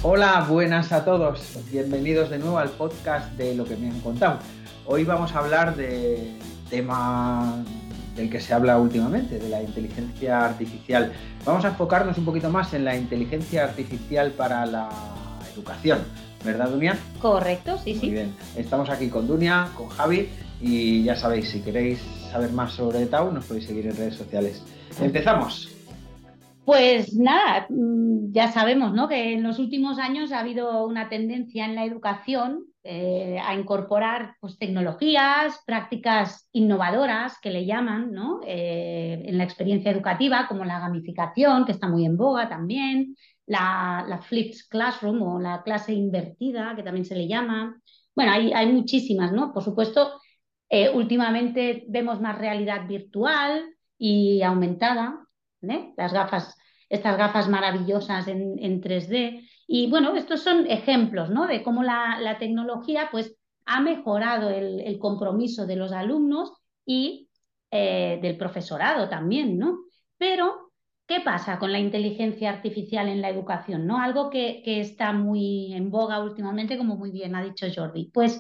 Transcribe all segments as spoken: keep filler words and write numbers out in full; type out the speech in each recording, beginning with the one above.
Hola, buenas a todos. Bienvenidos de nuevo al podcast de Lo que me han contado. Hoy vamos a hablar del tema del que se habla últimamente, de la inteligencia artificial. Vamos a enfocarnos un poquito más en la inteligencia artificial para la educación, ¿verdad, Dunia? Correcto, sí, Muy sí. bien. Estamos aquí con Dunia, con Javi, y ya sabéis, si queréis saber más sobre Tau, nos podéis seguir en redes sociales. Empezamos. Pues nada, mm, ya sabemos, ¿no? Que en los últimos años ha habido una tendencia en la educación eh, a incorporar pues, tecnologías, prácticas innovadoras que le llaman, ¿no? Eh, en la experiencia educativa, como la gamificación, que está muy en boga también, la, la flipped classroom o la clase invertida, que también se le llama. Bueno, hay, hay muchísimas, ¿no? Por supuesto, eh, últimamente vemos más realidad virtual y aumentada, ¿eh? Las gafas, estas gafas maravillosas en, en tres D. Y bueno, estos son ejemplos, ¿no? De cómo la, la tecnología pues, ha mejorado el, el compromiso de los alumnos y eh, del profesorado también, ¿no? Pero, ¿qué pasa con la inteligencia artificial en la educación? ¿No? Algo que, que está muy en boga últimamente, como muy bien ha dicho Jordi. Pues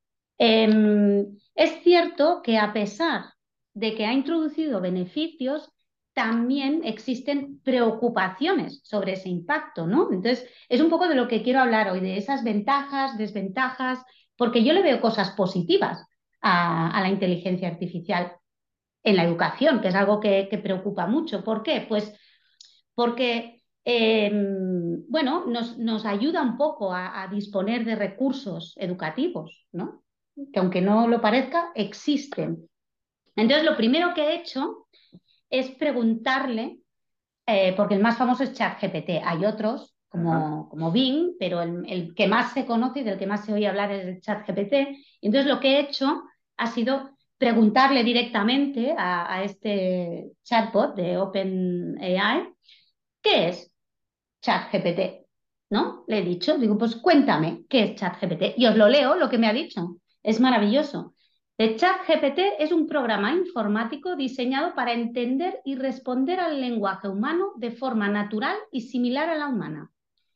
eh, es cierto que a pesar de que ha introducido beneficios, también existen preocupaciones sobre ese impacto, ¿no? Entonces, es un poco de lo que quiero hablar hoy, de esas ventajas, desventajas, porque yo le veo cosas positivas a, a la inteligencia artificial en la educación, que es algo que, que preocupa mucho. ¿Por qué? Pues porque, eh, bueno, nos, nos, ayuda un poco a, a disponer de recursos educativos, ¿no? Que aunque no lo parezca, existen. Entonces, lo primero que he hecho es preguntarle, eh, porque el más famoso es ChatGPT, hay otros Ajá. como, como Bing, pero el, el, que más se conoce y del que más se oye hablar es el ChatGPT. Entonces, lo que he hecho ha sido preguntarle directamente a, a este chatbot de OpenAI, ¿qué es ChatGPT? ¿No? Le he dicho, digo, pues cuéntame, ¿qué es ChatGPT? Y os lo leo, lo que me ha dicho. Es maravilloso. El ChatGPT es un programa informático diseñado para entender y responder al lenguaje humano de forma natural y similar a la humana.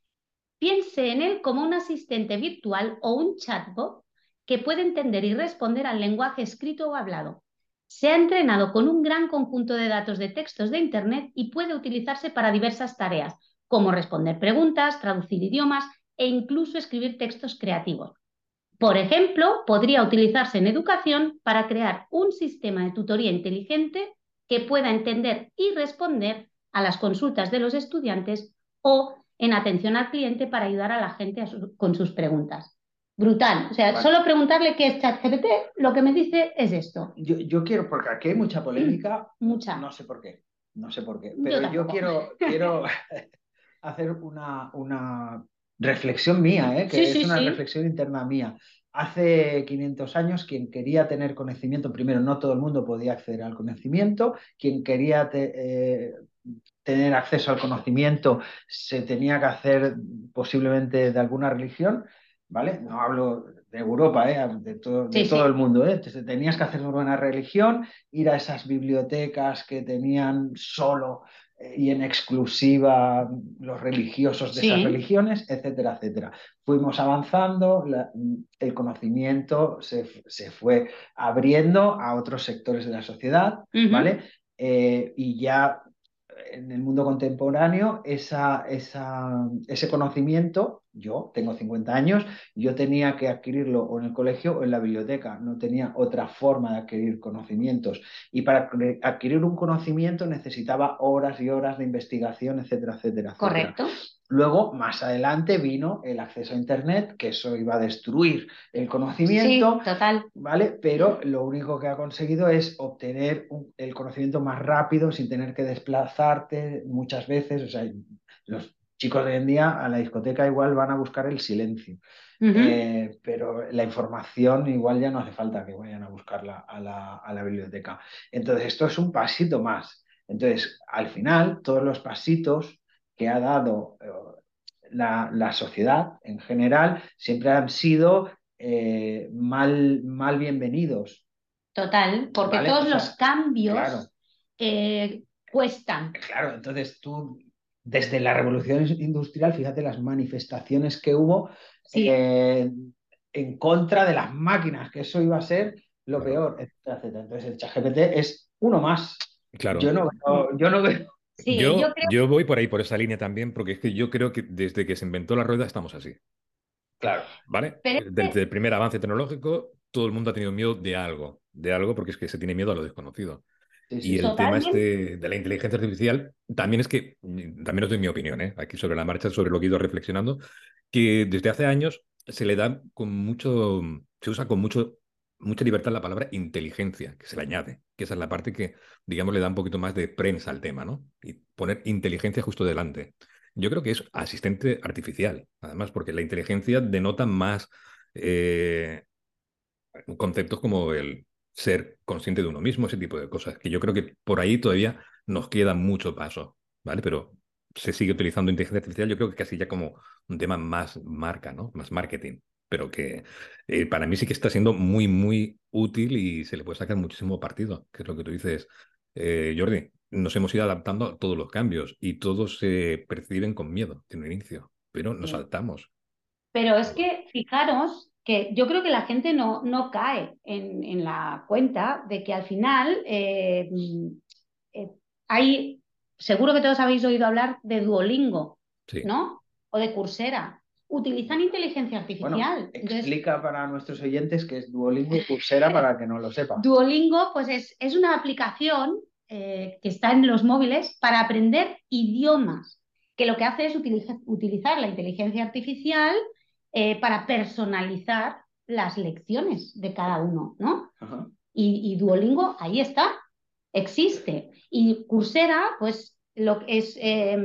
Piense en él como un asistente virtual o un chatbot que puede entender y responder al lenguaje escrito o hablado. Se ha entrenado con un gran conjunto de datos de textos de Internet y puede utilizarse para diversas tareas, como responder preguntas, traducir idiomas e incluso escribir textos creativos. Por ejemplo, podría utilizarse en educación para crear un sistema de tutoría inteligente que pueda entender y responder a las consultas de los estudiantes o en atención al cliente para ayudar a la gente a su, con sus preguntas. Brutal. O sea, Vale. solo preguntarle qué es ChatGPT, lo que me dice es esto. Yo, yo quiero, porque aquí hay mucha polémica, Mucha. no sé por qué, no sé por qué, Yo pero yo tampoco. quiero, quiero hacer una, una reflexión mía, ¿eh? Sí, Que es sí, una sí. reflexión interna mía. Hace quinientos años, quien quería tener conocimiento, primero, no todo el mundo podía acceder al conocimiento, quien quería te, eh, tener acceso al conocimiento se tenía que hacer posiblemente de alguna religión, ¿vale? No hablo de Europa, ¿eh? De todo, de Sí, todo el sí. mundo, ¿eh? Entonces, tenías que hacer una buena religión, ir a esas bibliotecas que tenían solo eh, y en exclusiva los religiosos de esas Sí. religiones, etcétera, etcétera. Fuimos avanzando, la, el conocimiento se, se, fue abriendo a otros sectores de la sociedad, Uh -huh. ¿vale? Eh, y ya en el mundo contemporáneo, esa, esa, ese conocimiento, yo tengo cincuenta años, yo tenía que adquirirlo o en el colegio o en la biblioteca, no tenía otra forma de adquirir conocimientos. Y para adquirir un conocimiento necesitaba horas y horas de investigación, etcétera, etcétera, etcétera. Correcto. Luego, más adelante, vino el acceso a Internet, que eso iba a destruir el Sí, conocimiento, total. ¿vale? Pero lo único que ha conseguido es obtener un, el conocimiento más rápido sin tener que desplazarte muchas veces. O sea, los chicos de hoy en día a la discoteca igual van a buscar el silencio, Uh -huh. eh, pero la información igual ya no hace falta que vayan a buscarla a la, a la biblioteca. Entonces, esto es un pasito más. Entonces, al final, todos los pasitos que ha dado eh, la, la sociedad en general siempre han sido eh, mal, mal bienvenidos, Total, porque ¿vale? O todos los sea, claro, cambios eh, cuestan. claro, entonces tú, desde la revolución industrial, fíjate las manifestaciones que hubo Sí, eh, en contra de las máquinas, que eso iba a ser lo Claro, peor, etcétera, etcétera. Entonces el ChatGPT es uno más. Yo claro. no veo, yo no veo. sí, yo Yo, creo, yo voy por ahí, por esa línea también, porque es que yo creo que desde que se inventó la rueda estamos así, Claro, ¿vale? pero es Desde que el primer avance tecnológico, todo el mundo ha tenido miedo de algo, de algo porque es que se tiene miedo a lo desconocido. sí, sí, Y sí. el tema totalmente, este de la inteligencia artificial, también es que, mm, también os doy mi opinión, ¿eh? Aquí sobre la marcha, sobre lo que he ido reflexionando, que desde hace años se le da con mucho, se usa con mucho, mucha libertad la palabra inteligencia, que se le añade, que esa es la parte que, digamos, le da un poquito más de prensa al tema, ¿no? Y poner inteligencia justo delante. Yo creo que es asistente artificial, además, porque la inteligencia denota más, eh, conceptos como el ser consciente de uno mismo, ese tipo de cosas, que yo creo que por ahí todavía nos queda mucho paso, ¿vale? Pero se sigue utilizando inteligencia artificial, yo creo que casi ya como un tema más marca, ¿no? Más marketing, pero que eh, para mí sí que está siendo muy, muy útil y se le puede sacar muchísimo partido, que es lo que tú dices, eh, Jordi. Nos hemos ido adaptando a todos los cambios y todos se perciben con miedo en un inicio, pero nos sí. adaptamos. Pero es que fijaros que yo creo que la gente no, no cae en, en la cuenta de que al final eh, eh, hay, seguro que todos habéis oído hablar de Duolingo, Sí. ¿no? O de Coursera. Utilizan inteligencia Bueno, artificial. Entonces, explica para nuestros oyentes que es Duolingo y Coursera para que no lo sepa. Duolingo, pues es, es una aplicación eh, que está en los móviles para aprender idiomas, que lo que hace es utiliza- utilizar la inteligencia artificial eh, para personalizar las lecciones de cada uno, ¿no? Ajá. Y, y Duolingo ahí está, existe. Y Coursera, pues lo que es, eh,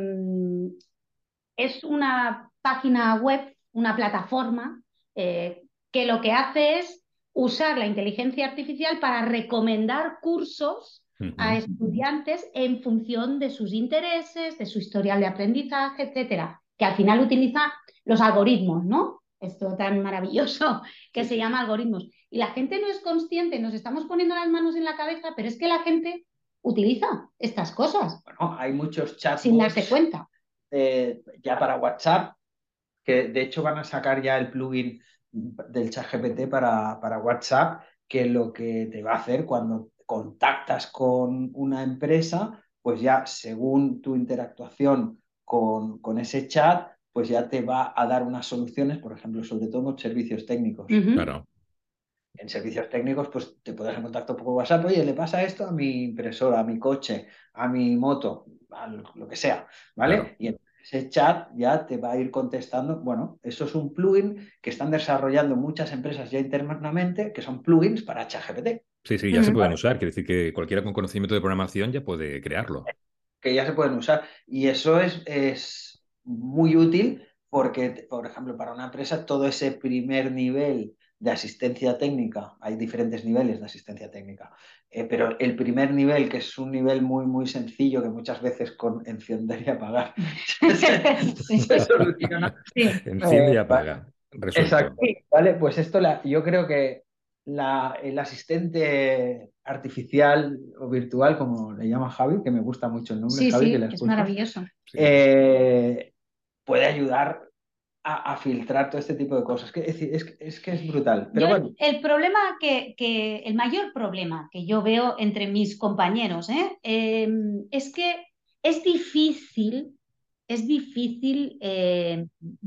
es una página web, una plataforma eh, que lo que hace es usar la inteligencia artificial para recomendar cursos a Ujú. estudiantes en función de sus intereses, de su historial de aprendizaje, etcétera, que al final utiliza los algoritmos, ¿no? Esto tan maravilloso que Sí, se sí, sí. llama algoritmos. Y la gente no es consciente, nos estamos poniendo las manos en la cabeza, pero es que la gente utiliza estas cosas Bueno, hay muchos sin darse chatbots cuenta. eh, ya para WhatsApp, que de hecho van a sacar ya el plugin del ChatGPT para, para WhatsApp, que lo que te va a hacer cuando contactas con una empresa, pues ya según tu interactuación con, con ese chat, pues ya te va a dar unas soluciones, por ejemplo, sobre todo en servicios técnicos. Ujú. Claro, En servicios técnicos, pues te pones en contacto por WhatsApp, oye, le pasa esto a mi impresora, a mi coche, a mi moto, a lo que sea, claro. ¿vale? Y en ese chat ya te va a ir contestando. Bueno, eso es un plugin que están desarrollando muchas empresas ya internamente, que son plugins para ChatGPT, Sí, sí, ya se Ujú. pueden usar. Quiere decir que cualquiera con conocimiento de programación ya puede crearlo. que ya se pueden usar. Y eso es, es muy útil porque, por ejemplo, para una empresa, todo ese primer nivel de asistencia técnica, hay diferentes niveles de asistencia técnica, eh, pero el primer nivel, que es un nivel muy, muy sencillo, que muchas veces con encender y apagar se, Sí, se soluciona. sí, Enciende y Eh, ¿vale? apaga. Resuelto. Exacto. Vale, pues esto la, yo creo que la, el asistente artificial o virtual, como le llama Javi, que me gusta mucho el nombre, sí, Javi, que le sí, has es puesto, maravilloso. Sí. eh, puede ayudar a, a filtrar todo este tipo de cosas. Que, es, decir, es, es que es brutal. Pero Yo el, bueno, el problema que, que, el mayor problema que yo veo entre mis compañeros ¿eh? Eh, es que es difícil, es difícil eh,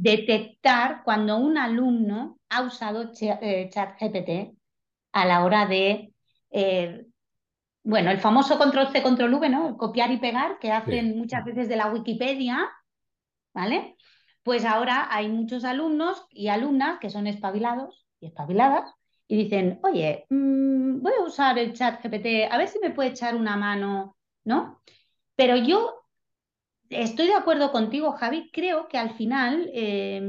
detectar cuando un alumno ha usado Ch- eh, ChatGPT a la hora de, eh, bueno, el famoso control C, control V, ¿no? El copiar y pegar que Sí. hacen muchas veces de la Wikipedia, ¿vale? Pues ahora hay muchos alumnos y alumnas que son espabilados y espabiladas y dicen, oye, mmm, voy a usar el chat G P T, a ver si me puede echar una mano, ¿no? Pero yo estoy de acuerdo contigo, Javi, creo que al final eh,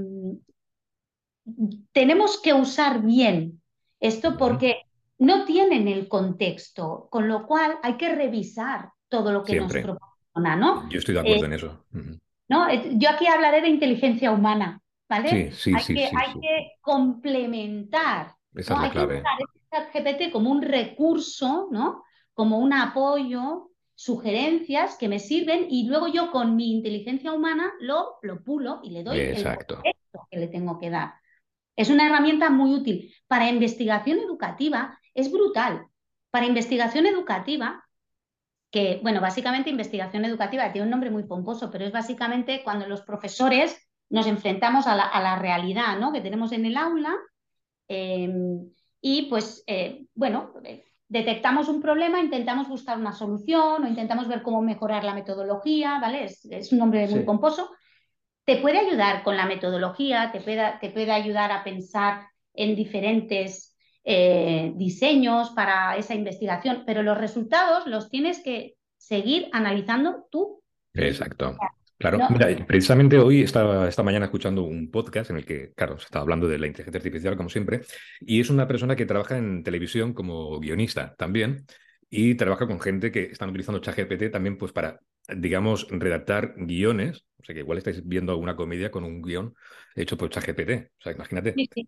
tenemos que usar bien esto Ujú. porque no tienen el contexto, con lo cual hay que revisar todo lo que nos Siempre. proporciona, ¿no? Yo estoy de Eh, acuerdo en eso. Ujú. ¿no? Yo aquí hablaré de inteligencia humana, ¿vale? Sí, sí, Hay sí, que, sí, hay sí. que complementar, Esa es ¿no? la Hay que clave. usar este chat G P T como un recurso, ¿no? Como un apoyo, sugerencias que me sirven y luego yo con mi inteligencia humana lo, lo pulo y le doy Exacto. el contexto que le tengo que dar. Es una herramienta muy útil. Para investigación educativa es brutal. Para investigación educativa, que, bueno, básicamente investigación educativa tiene un nombre muy pomposo, pero es básicamente cuando los profesores nos enfrentamos a la, a la realidad, ¿no?, que tenemos en el aula eh, y pues, eh, bueno, eh, detectamos un problema, intentamos buscar una solución o intentamos ver cómo mejorar la metodología, ¿vale? Es, es un nombre muy Sí. pomposo. Te puede ayudar con la metodología, te puede, te puede ayudar a pensar en diferentes eh, diseños para esa investigación, pero los resultados los tienes que seguir analizando tú mismo. Exacto. Claro, No, mira, y precisamente hoy estaba esta mañana escuchando un podcast en el que, claro, se estaba hablando de la inteligencia artificial, como siempre, y es una persona que trabaja en televisión como guionista también, y trabaja con gente que están utilizando ChatGPT también pues para, digamos, redactar guiones. O sea, que igual estáis viendo alguna comedia con un guión hecho por ChatGPT. O sea, imagínate. sí, sí.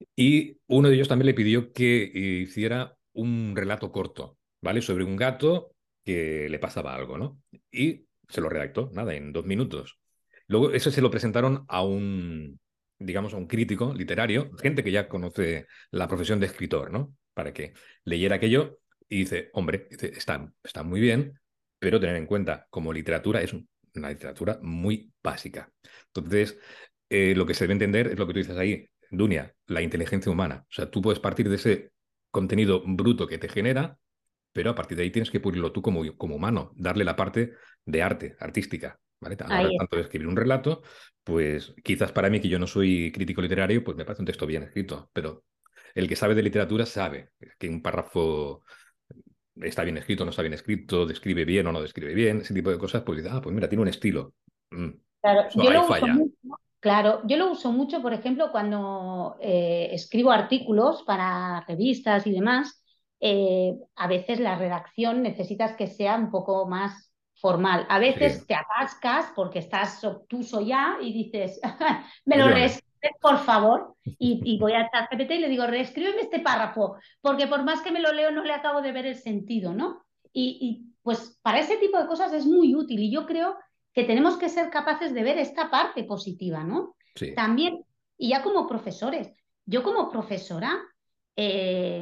Y uno de ellos también le pidió que hiciera un relato corto, ¿vale? Sobre un gato que le pasaba algo, ¿no? Y se lo redactó, nada, en dos minutos. Luego eso se lo presentaron a un, digamos, a un crítico literario, gente que ya conoce la profesión de escritor, ¿no? Para que leyera aquello y dice, hombre, dice, está, está muy bien, pero tener en cuenta, como literatura, es una literatura muy básica. Entonces, eh, lo que se debe entender es lo que tú dices ahí, Dunia, la inteligencia humana. O sea, tú puedes partir de ese contenido bruto que te genera, pero a partir de ahí tienes que pulirlo tú como, como humano, darle la parte de arte, artística, ¿vale? A la hora Ahí tanto de escribir un relato, pues quizás para mí, que yo no soy crítico literario, pues me parece un texto bien escrito, pero el que sabe de literatura sabe que un párrafo está bien escrito, no está bien escrito, describe bien o no describe bien, ese tipo de cosas, pues dice, ah, pues mira, tiene un estilo. Mm, Claro, eso yo ahí lo uso falla. mucho, claro, yo lo uso mucho, por ejemplo, cuando eh, escribo artículos para revistas y demás, eh, a veces la redacción necesitas que sea un poco más formal. A Sí, veces te atascas porque estás obtuso ya y dices, me lo efectivamente. reescribes, por favor, y, y voy a ChatGPT y le digo, reescríbeme este párrafo, porque por más que me lo leo no le acabo de ver el sentido, ¿no? Y, y pues para ese tipo de cosas es muy útil y yo creo que tenemos que ser capaces de ver esta parte positiva, ¿no? Sí, También, y ya como profesores, yo como profesora, eh,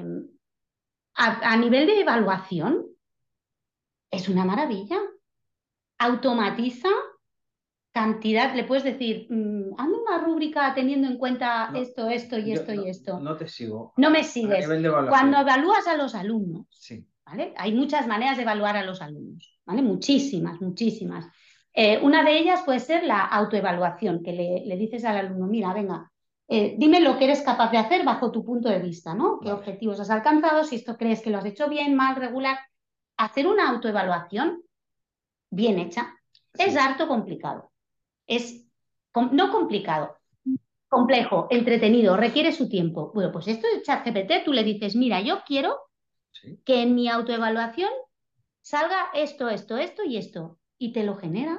a, a nivel de evaluación, es una maravilla. Automatiza cantidad, le puedes decir, mmm, hazme una rúbrica teniendo en cuenta No, esto, esto y yo esto y no, esto. no te sigo. No me A sigues. nivel de Cuando evaluación. evalúas a los alumnos, Sí. ¿vale? Hay muchas maneras de evaluar a los alumnos, ¿vale? Muchísimas, muchísimas. Eh, una de ellas puede ser la autoevaluación, que le, le dices al alumno, mira, venga, eh, dime lo que eres capaz de hacer bajo tu punto de vista, ¿no? ¿Qué Vale. objetivos has alcanzado? Si esto crees que lo has hecho bien, mal, regular. Hacer una autoevaluación bien hecha Sí. es harto complicado. Es com no complicado, complejo, entretenido, requiere su tiempo. Bueno, pues esto de ChatGPT, tú le dices, mira, yo quiero Sí. que en mi autoevaluación salga esto, esto, esto y esto. Y te lo genera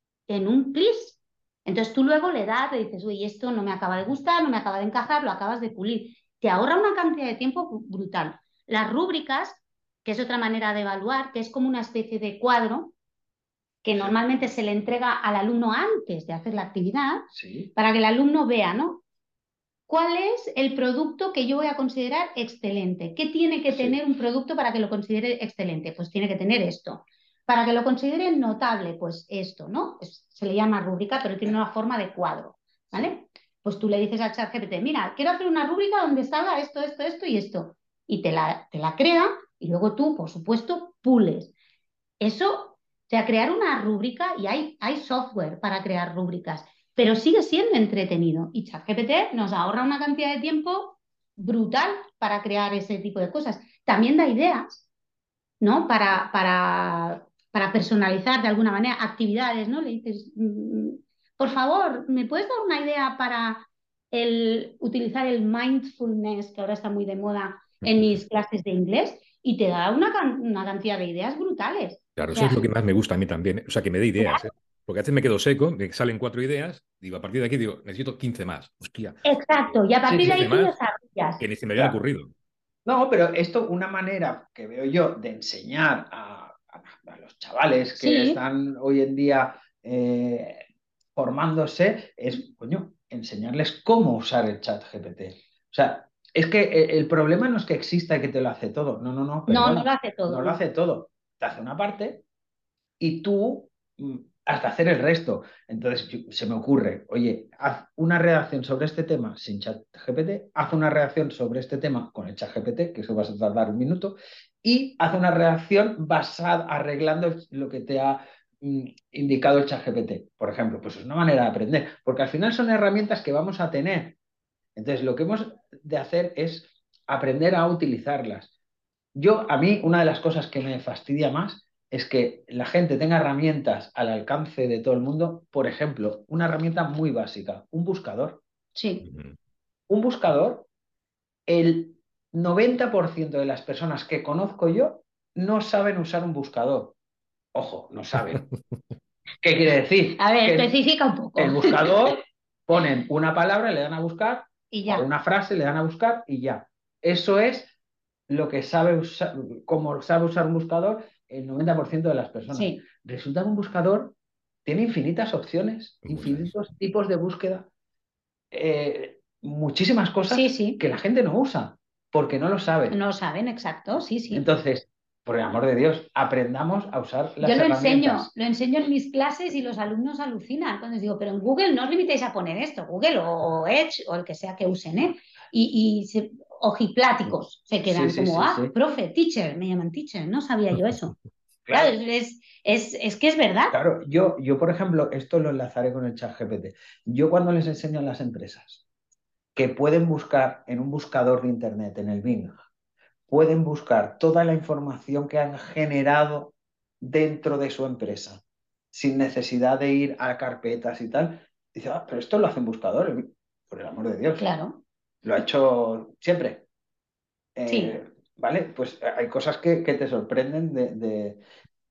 en un plis. Entonces tú luego le das, le dices, uy, esto no me acaba de gustar, no me acaba de encajar, lo acabas de pulir. Te ahorra una cantidad de tiempo brutal. Las rúbricas, que es otra manera de evaluar, que es como una especie de cuadro que Sí. normalmente se le entrega al alumno antes de hacer la actividad, Sí. para que el alumno vea, ¿no? ¿Cuál es el producto que yo voy a considerar excelente? ¿Qué tiene que Sí. tener un producto para que lo considere excelente? Pues tiene que tener esto. Para que lo considere notable, pues esto, ¿no? Es, se le llama rúbrica, pero tiene una forma de cuadro, ¿vale? Sí. Pues tú le dices al ChatGPT, mira, quiero hacer una rúbrica donde salga esto, esto, esto y esto. Y te la, te la crea y luego tú, por supuesto, pules. Eso, o sea, crear una rúbrica, y hay, hay software para crear rúbricas, pero sigue siendo entretenido. Y ChatGPT nos ahorra una cantidad de tiempo brutal para crear ese tipo de cosas. También da ideas, ¿no? Para, para, para personalizar de alguna manera actividades, ¿no? Le dices, mm, por favor, ¿me puedes dar una idea para el, utilizar el mindfulness, que ahora está muy de moda en mis clases de inglés? Y te da una, una cantidad de ideas brutales. claro, O eso es lo sea, que más me gusta a mí también. O sea, que me dé ideas, ¿eh? Porque a veces me quedo seco, me salen cuatro ideas, digo, a partir de aquí digo, necesito quince más. Hostia, exacto. Y a Sí, partir de sí. quince ahí tú más desarrollas. que ni se me habían Ya. ocurrido. No, pero esto, una manera que veo yo de enseñar a, a los chavales que Sí. están hoy en día eh, formándose, es, coño, enseñarles cómo usar el chat G P T. O sea, es que el, el problema no es que exista y que te lo hace todo. No, no, no, No, perdona. no lo hace todo. No lo no. hace todo. Te hace una parte y tú mm, has de hacer el resto. Entonces yo- se me ocurre, oye, haz una redacción sobre este tema sin chat G P T, haz una redacción sobre este tema con el chat G P T, que eso vas a tardar un minuto, y haz una redacción basada, arreglando lo que te ha mm, indicado el chat G P T. Por ejemplo, pues es una manera de aprender, porque al final son herramientas que vamos a tener. Entonces, lo que hemos de hacer es aprender a utilizarlas. Yo, a mí, una de las cosas que me fastidia más es que la gente tenga herramientas al alcance de todo el mundo. Por ejemplo, una herramienta muy básica, un buscador. Sí. Ujú. Un buscador, el noventa por ciento de las personas que conozco yo no saben usar un buscador. Ojo, no saben. ¿Qué quiere decir? A ver, Que especifica un poco. el buscador ponen una palabra, le dan a buscar, Y o ya. una frase, le dan a buscar y ya. Eso es lo que sabe usar, como sabe usar un buscador el noventa por ciento de las personas. Sí. Resulta que un buscador tiene infinitas opciones, Muchas. infinitos tipos de búsqueda, eh, muchísimas cosas Sí, sí. que la gente no usa porque no lo sabe. No lo saben, exacto, sí, sí. Entonces, por el amor de Dios, aprendamos a usar las Yo lo herramientas. enseño, lo enseño en mis clases y los alumnos alucinan. Entonces digo, pero en Google no os limitéis a poner esto, Google o, o Edge o el que sea que usen, ¿eh? Y, y se, ojipláticos se quedan Sí, sí, como, sí, ah, sí. profe, teacher, me llaman teacher, no sabía yo eso. Claro. Claro, es, es, es que es verdad. Claro, yo, yo, por ejemplo, esto lo enlazaré con el chat G P T. Yo cuando les enseño a las empresas que pueden buscar en un buscador de Internet, en el Bing, pueden buscar toda la información que han generado dentro de su empresa, sin necesidad de ir a carpetas y tal. Dice, ah, pero esto lo hace un buscador, por el amor de Dios. Claro, Lo ha hecho siempre. Eh, sí. ¿Vale? Pues hay cosas que, que te sorprenden de, de-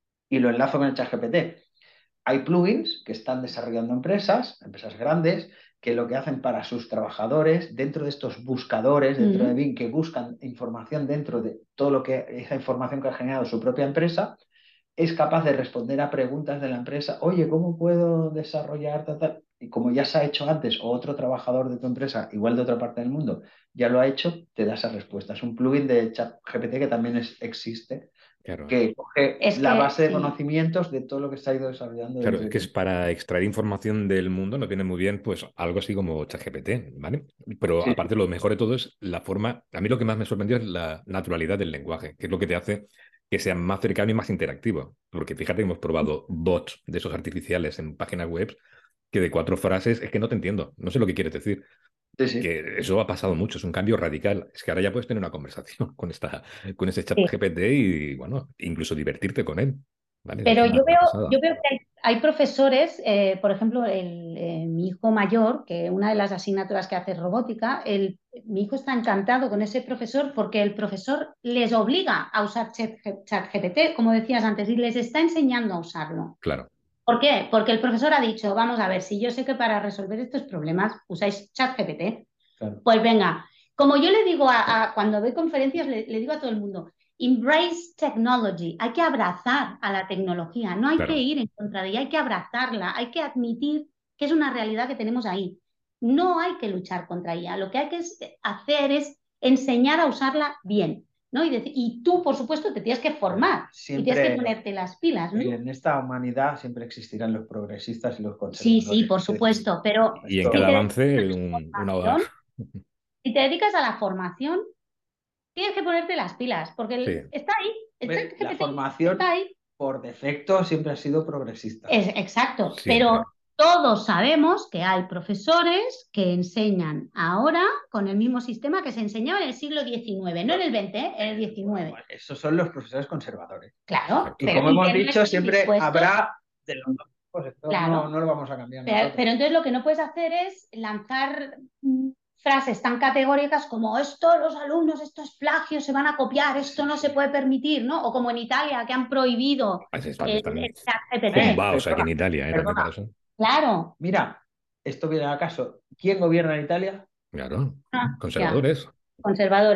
y lo enlazo con el chat G P T. Hay plugins que están desarrollando empresas, empresas grandes, que lo que hacen para sus trabajadores, dentro de estos buscadores, dentro de Mm. Bing, que buscan información dentro de todo lo que, esa información que ha generado su propia empresa, es capaz de responder a preguntas de la empresa, oye, ¿cómo puedo desarrollar tal, tal? Y como ya se ha hecho antes, o otro trabajador de tu empresa, igual de otra parte del mundo, ya lo ha hecho, te da esa respuesta. Es un plugin de ChatGPT que también es- existe, Claro. que coge Es la que, base de sí. conocimientos de todo lo que se ha ido desarrollando. Claro, dentro es de que es tu- para extraer información del mundo, no viene muy bien, pues algo así como ChatGPT, ¿vale? Pero Sí, aparte, lo mejor de todo es la forma. A mí lo que más me sorprendió es la naturalidad del lenguaje, que es lo que te hace que sea más cercano y más interactivo. Porque fíjate que hemos probado bots de esos artificiales en páginas web que de cuatro frases es que no te entiendo, no sé lo que quieres decir. sí, sí. Que eso ha pasado mucho, es un cambio radical. Es que ahora ya puedes tener una conversación con esta, con ese chat Sí. G P T y, bueno, incluso divertirte con él. ¿Vale? Pero Es una, yo una veo, pasada. yo veo que hay, hay profesores, eh, por ejemplo, el, eh, mi hijo mayor, que una de las asignaturas que hace es robótica, el, mi hijo está encantado con ese profesor porque el profesor les obliga a usar Chat- ChatGPT, como decías antes, y les está enseñando a usarlo. Claro. ¿Por qué? Porque el profesor ha dicho, vamos a ver, si yo sé que para resolver estos problemas usáis ChatGPT, Claro. pues venga, como yo le digo a, a cuando doy conferencias, le, le digo a todo el mundo, embrace technology, hay que abrazar a la tecnología, no hay Claro. que ir en contra de ella, hay que abrazarla, hay que admitir que es una realidad que tenemos ahí. No hay que luchar contra ella, lo que hay que hacer es enseñar a usarla bien, ¿no? Y, decir, y tú, por supuesto, te tienes que formar Siempre, y tienes que ponerte las pilas, ¿no? en esta humanidad siempre existirán los progresistas y los Sí, conservadores. sí, por supuesto, pero Y en Esto, cada si te avance, dedicas un, a la una formación, hoja. si te dedicas a la formación, tienes que ponerte las pilas, porque Sí. el, está ahí, el Ve, la ChatGPT formación está ahí. por defecto siempre ha sido progresista. Es, exacto, Siempre. pero todos sabemos que hay profesores que enseñan ahora con el mismo sistema que se enseñaba en el siglo diecinueve, no en el veinte, ¿eh? En el diecinueve. Bueno, esos son los profesores conservadores. Claro, Y pero como y hemos que no dicho, estén siempre dispuestos. habrá de los dos. Pues esto Claro. no, no lo vamos a cambiar Pero, nosotros. pero entonces lo que no puedes hacer es lanzar mm, frases tan categóricas como esto, los alumnos, esto es plagio, se van a copiar, esto Sí, no sí. se puede permitir, ¿no? O como en Italia, que han prohibido Así están, el, están el ChatGPT. zumbaos aquí en Perdona, Italia, ¿eh? También perdona. para eso. Claro. Mira, esto viene al caso. ¿Quién gobierna en Italia? Claro. Ah, ya. Conservadores. Conservadores.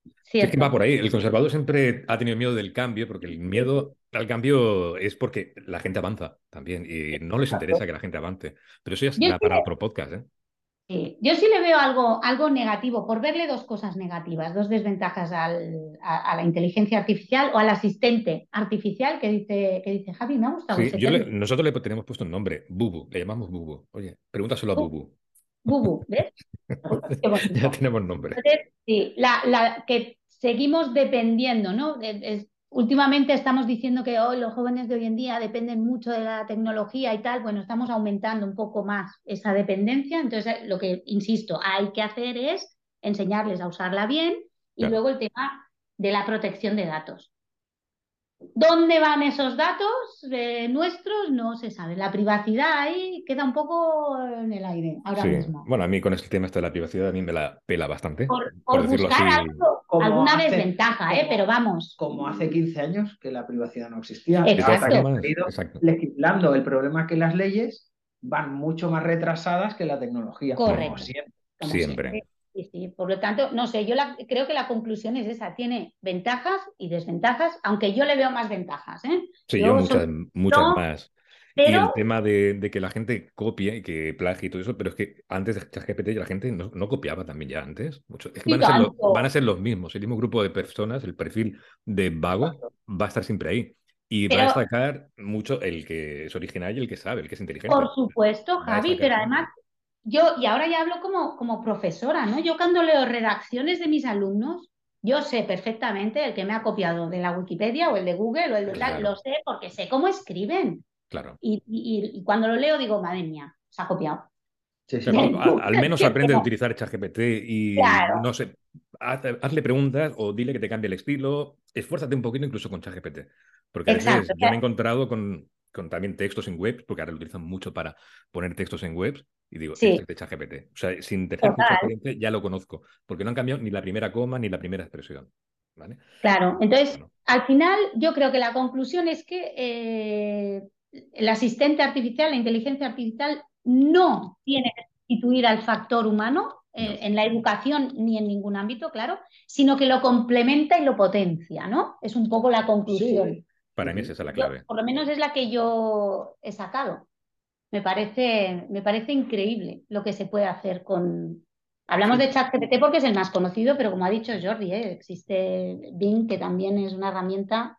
Sí, es que va cierto. por ahí. El conservador siempre ha tenido miedo del cambio, porque el miedo al cambio es porque la gente avanza también y no les interesa Exacto. que la gente avance. Pero eso ya Yo da sí para le, otro podcast, ¿eh? sí, yo sí le veo algo, algo negativo, por verle dos cosas negativas, dos desventajas al- a, a la inteligencia artificial o al asistente artificial que dice, que dice Javi. Me ha gustado Sí, ese yo le- término. nosotros le tenemos puesto un nombre, Bubu, le llamamos Bubu. Oye, pregúntaselo a Bu- Bubu. Bubu, ¿ves? Uy, qué Ya bonito. tenemos nombre. Entonces, sí, la, la- que seguimos dependiendo, ¿no? Es- es- últimamente estamos diciendo que hoy los jóvenes de hoy en día dependen mucho de la tecnología y tal. Bueno, estamos aumentando un poco más esa dependencia. Entonces, lo que, insisto, hay que hacer es enseñarles a usarla bien y Claro. luego el tema de la protección de datos. ¿Dónde van esos datos eh, nuestros? No se sabe. La privacidad ahí queda un poco en el aire ahora Sí. mismo. Bueno, a mí con este tema este de la privacidad a mí me la pela bastante, por, por por decirlo buscar así. algo, Como alguna hace, desventaja, ¿eh? como, Pero vamos. como hace quince años que la privacidad no existía, De todas hasta que Exacto, se ha formas, ido exacto. legislando. El problema es que las leyes van mucho más retrasadas que la tecnología, como correcto, siempre. como Siempre. siempre. Sí, sí. Por lo tanto, no sé, yo la- creo que la conclusión es esa, tiene ventajas y desventajas, aunque yo le veo más ventajas, ¿eh? Sí, yo Yo soy muchas, muchas no, más. Y el pero tema de, de que la gente copie y que plagie y todo eso, pero es que antes de ChatGPT la gente no, no copiaba también ya antes. Mucho. Es que y van a ser, lo- van tanto, a ser los mismos, el mismo grupo de personas, el perfil de vago va a estar siempre ahí. Y va a pero destacar mucho el que es original y el que sabe, el que es inteligente. por supuesto, Va a Javi, destacar pero además siempre. yo, y ahora ya hablo como, como profesora, ¿no? Yo cuando leo redacciones de mis alumnos, yo sé perfectamente el que me ha copiado de la Wikipedia o el de Google o el de tal, lo Claro, sé porque sé cómo escriben. claro. Y, y- y cuando lo leo digo, madre mía, se ha copiado. Sí, sí, Claro, sí. Del a- Google, al menos que es que aprende a no. utilizar ChatGPT y Claro, no sé, haz- hazle preguntas o dile que te cambie el estilo. Esfuérzate un poquito incluso con ChatGPT. Porque a veces exacto. yo me he encontrado con, con también textos en webs, porque ahora lo utilizan mucho para poner textos en webs, y digo, esto Sí, es de ChatGPT. O sea, sin tener mucha total. experiencia ya lo conozco, porque no han cambiado ni la primera coma ni la primera expresión. ¿Vale? Claro, entonces, Bueno, al final yo creo que la conclusión es que eh, el asistente artificial, la inteligencia artificial, no tiene que sustituir al factor humano no. eh, en la educación ni en ningún ámbito, claro, sino que lo complementa y lo potencia, ¿no? Es un poco la conclusión. Sí, sí, Para mí es sí. esa la Yo, clave. por lo menos es la que yo he sacado. Me parece, me parece increíble lo que se puede hacer con... Hablamos de Sí, ChatGPT porque es el más conocido, pero como ha dicho Jordi, ¿eh? Existe Bing, que también es una herramienta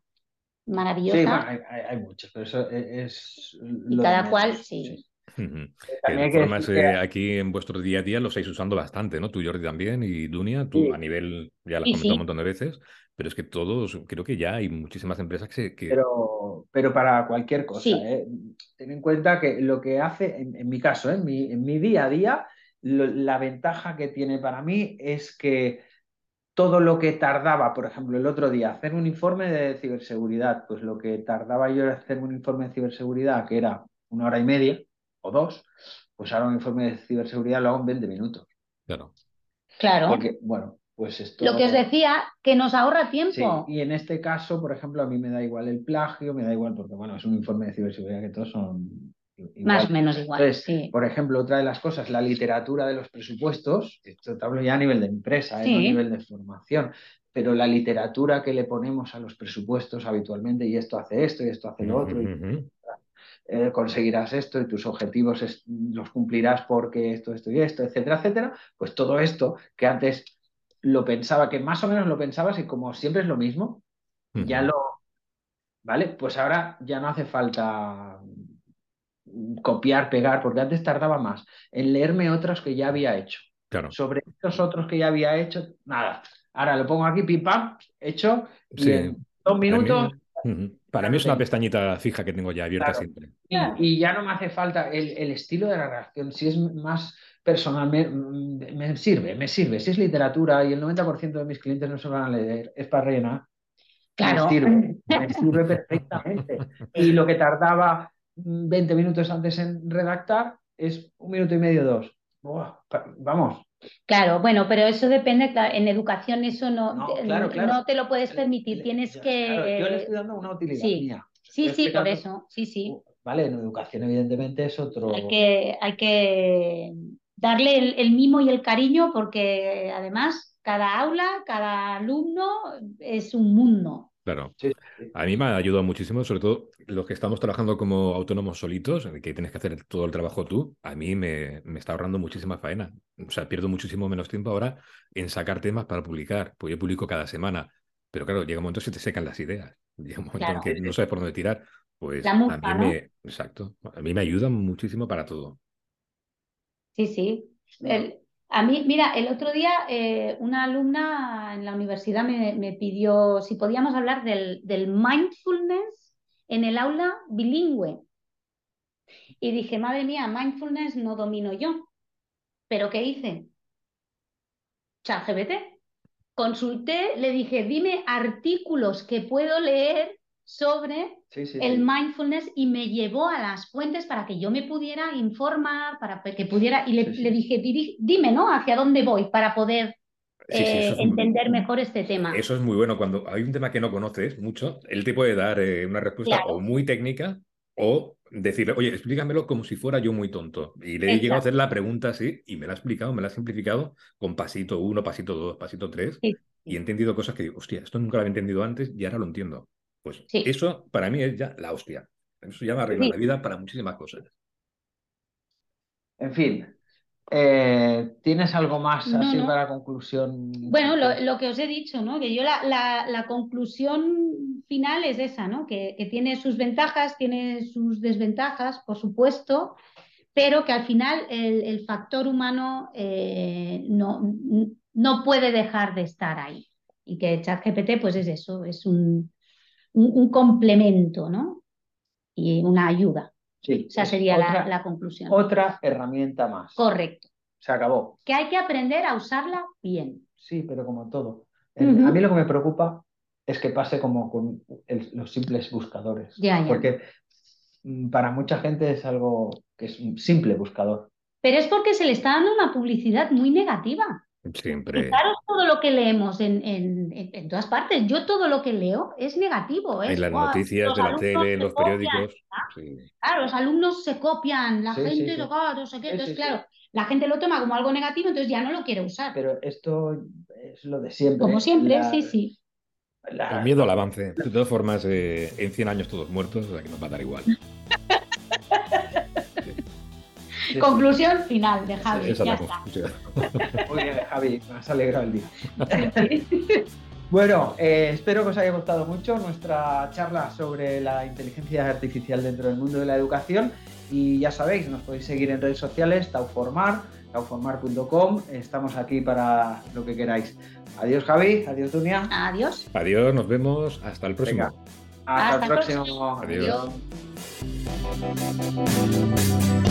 sí, bueno, maravillosa hay, hay- hay muchos, pero eso e- es, y lo de cada cual, menos. sí. Sí. Ujú. Que de También todas hay que formas, decir que eh, aquí en vuestro día a día lo estáis usando bastante, ¿no? Tú, Jordi, también, y Dunia, tú a sí, nivel, ya lo has Sí, comentado un sí, montón de veces, pero es que todos, creo que ya hay muchísimas empresas que, se- que pero, pero para cualquier cosa, sí, ¿eh? Ten en cuenta que lo que hace, en, en mi caso, ¿eh? En mi, en mi día a día, lo- la ventaja que tiene para mí es que todo lo que tardaba, por ejemplo, el otro día, hacer un informe de ciberseguridad, pues lo que tardaba yo en hacer un informe de ciberseguridad, que era una hora y media o dos, pues ahora un informe de ciberseguridad lo hago en veinte minutos. claro, claro. Porque, bueno, pues Lo que os esto, decía, que nos ahorra sí, tiempo. y en este caso, por ejemplo, a mí me da igual el plagio, me da igual porque, bueno, es un informe de ciberseguridad que todos son Más o iguales. menos igual, Entonces, sí. por ejemplo, otra de las cosas, la literatura de los presupuestos, esto te hablo ya a nivel de empresa, ¿eh? No a Sí, nivel de formación, pero la literatura que le ponemos a los presupuestos habitualmente, y esto hace esto, y esto hace lo Ujú, otro, y ujú. eh, conseguirás esto, y tus objetivos es- los cumplirás porque esto, esto y esto, etcétera, etcétera, pues todo esto que antes lo pensaba, que más o menos lo pensabas y como siempre es lo mismo, ya Ujú. lo, ¿vale? Pues ahora ya no hace falta copiar, pegar, porque antes tardaba más en leerme otros que ya había hecho. Claro, Sobre estos otros que ya había hecho, nada. Ahora lo pongo aquí, pim pam, hecho, y sí, en dos para minutos mí, ujú. Para ya mí lo es una tengo. pestañita fija que tengo ya abierta Claro. siempre. claro. Y, y ya no me hace falta el, el estilo de la redacción. Si es más personal, me, me sirve, me sirve. Si es literatura y el noventa por ciento de mis clientes no se van a leer, es para rellenar, me Claro. sirve, me sirve perfectamente. Y lo que tardaba mm, veinte minutos antes en redactar es un minuto y medio, dos. Buah, pa- vamos. Claro, bueno, pero eso depende, claro, en educación eso no, No, claro, claro. no te lo puedes Le- permitir, le- tienes ya, claro, yo le que... estoy dando una utilidad Sí, mía. sí, Estoy sí, por explicando. eso, sí, sí. uh, Vale, en educación, evidentemente, es Hay otro. que, hay que darle el, el mimo y el cariño porque además cada aula, cada alumno es un mundo. Claro. Sí, sí. A mí me ha ayudado muchísimo, sobre todo los que estamos trabajando como autónomos solitos, que tienes que hacer todo el trabajo tú. A mí me, me está ahorrando muchísima faena. O sea, pierdo muchísimo menos tiempo ahora en sacar temas para publicar. Pues yo publico cada semana. Pero claro, llega un momento que se te secan las ideas. Llega un momento en Claro, que no sabes por dónde tirar. Pues la a mí mufa, ¿no? me... Exacto. A mí me ayudan muchísimo para todo. Sí, sí. El- a mí, mira, el otro día eh, una alumna en la universidad me, me pidió si podíamos hablar del, del mindfulness en el aula bilingüe. Y dije, madre mía, mindfulness no domino yo. ¿Pero qué hice? ChatGPT. Consulté, le dije, dime artículos que puedo leer sobre Sí, sí, el sí. mindfulness y me llevó a las fuentes para que yo me pudiera informar, para que pudiera, y le, Sí, sí. le dije, "Diri- dime, ¿no? ¿Hacia dónde voy para poder Sí, sí, eh, eso es, entender mejor este tema?" eso es muy bueno. Cuando hay un tema que no conoces mucho, él te puede dar eh, una respuesta o Claro, muy técnica o decirle, oye, explícamelo como si fuera yo muy tonto. Y le he llegado a hacer exacto. la pregunta así y me la ha explicado, me la ha simplificado con pasito uno, pasito dos, pasito tres Sí, y he sí, entendido cosas que digo, hostia, esto nunca lo había entendido antes y ahora lo entiendo. Pues sí, eso para mí es ya la hostia. Eso ya me arregla la sí. vida para muchísimas cosas. En fin, eh, ¿tienes algo más No, así no. para conclusión? Bueno, lo, lo que os he dicho, ¿no? Que yo la, la- la conclusión final es esa, ¿no? Que, que tiene sus ventajas, tiene sus desventajas, por supuesto, pero que al final el, el factor humano eh, no, no puede dejar de estar ahí. Y que ChatGPT, pues es eso, es un, un- un complemento, ¿no? Y una ayuda. Sí, Esa es sería la, otra, la conclusión. otra herramienta más. Correcto. Se acabó. Que hay que aprender a usarla bien. Sí, pero como todo. En- a mí Ujú. lo que me preocupa es que pase como con el- los simples buscadores. Ya, ya. Porque mm, para mucha gente es algo que es un simple buscador. Pero es porque se le está dando una publicidad muy negativa. Siempre Fijaros todo lo que leemos en, en- en- en todas partes. Yo todo lo que leo es negativo, hay es las "Buah, noticias los de la alumnos tele, en se los copian". periódicos. Sí. Claro, los alumnos se copian, la Sí, sí, gente, sí. ah, no sé qué. Sí, Entonces, sí, sí. claro, la gente lo toma como algo negativo, entonces ya no lo quiere usar. Pero esto es lo de Como siempre. siempre, La- sí, sí. El la- miedo al avance. De todas formas, eh, en cien años todos muertos, o sea que nos va a dar igual. Sí, sí, sí. Conclusión final de Javi, esa es ya la está. conclusión. Muy bien, Javi, me has alegrado el día. Sí, sí. Bueno, eh, espero que os haya gustado mucho nuestra charla sobre la inteligencia artificial dentro del mundo de la educación y ya sabéis, nos podéis seguir en redes sociales, Tauformar, tauformar punto com, estamos aquí para lo que queráis. Adiós Javi, adiós Dunia. Adiós. Adiós, nos vemos. Hasta el próximo. Venga, hasta, Hasta el el próximo. Adiós. Adiós.